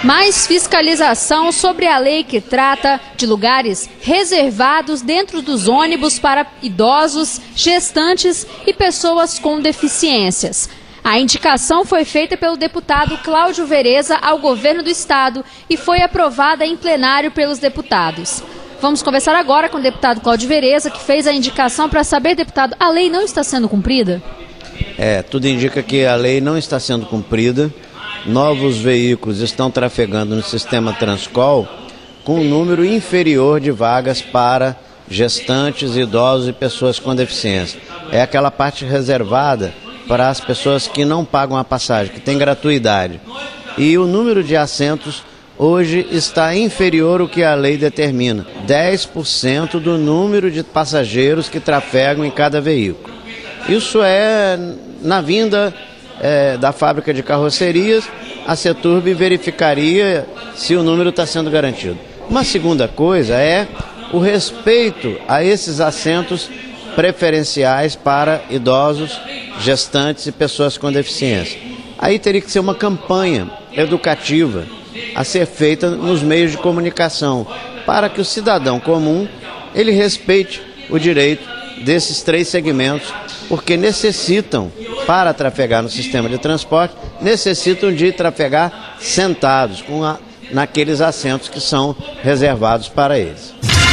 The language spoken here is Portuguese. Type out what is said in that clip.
Mais fiscalização sobre a lei que trata de lugares reservados dentro dos ônibus para idosos, gestantes e pessoas com deficiências. A indicação foi feita pelo deputado Cláudio Vereza ao governo do estado e foi aprovada em plenário pelos deputados. Vamos conversar agora com o deputado Cláudio Vereza, que fez a indicação, para saber, deputado, a lei não está sendo cumprida? Tudo indica que a lei não está sendo cumprida. Novos veículos estão trafegando no sistema Transcol com um número inferior de vagas para gestantes, idosos e pessoas com deficiência. É aquela parte reservada para as pessoas que não pagam a passagem, que tem gratuidade. E o número de assentos hoje está inferior ao que a lei determina, 10% do número de passageiros que trafegam em cada veículo. Isso é na vinda da fábrica de carrocerias, a Ceturb verificaria se o número está sendo garantido. Uma segunda coisa é o respeito a esses assentos preferenciais para idosos, gestantes e pessoas com deficiência. Aí teria que ser uma campanha educativa a ser feita nos meios de comunicação, para que o cidadão comum ele respeite o direito desses três segmentos, porque necessitam, para trafegar no sistema de transporte, necessitam de trafegar sentados, naqueles assentos que são reservados para eles.